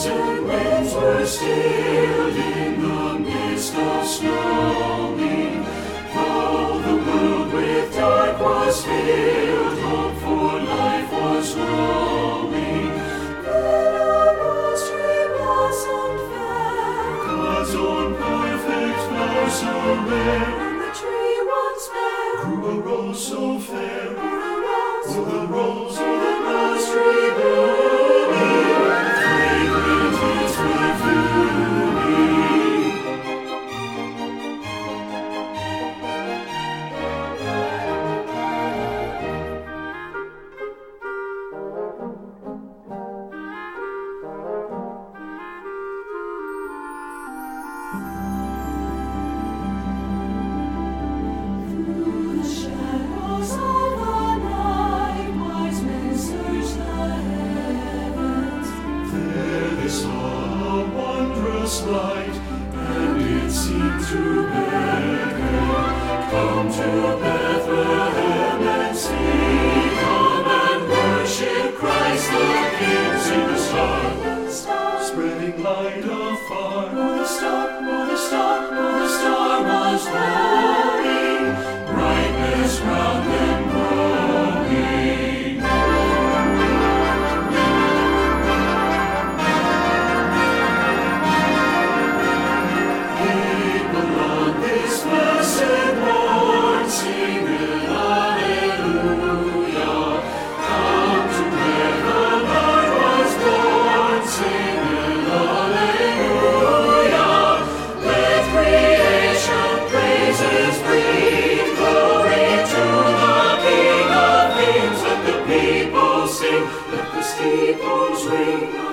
and winds were stilled in the midst of snowing. Though the world with dark was filled, hope for life was growing. Then a rose tree blossomed fair, God's own perfect flower so rare. And the tree once bare grew a rose so fair. Oh, the rose tree blooming, fragrant its perfuming. Through the shadows of the night, wise men searched the heavens. There they saw a wondrous light, and it seemed to beckon. Come to Bethlehem and see, come and worship Christ the King. See the star, spreading light afar. Oh, the star, oh, the star, oh, the star was glowing, brightness round them growing. People on this blessed morn sing Alleluia. Come to where the Lord was born, sing Alleluia. Let creation praises breathe, glory to the King of Kings. Let the people sing, let the steeples ring.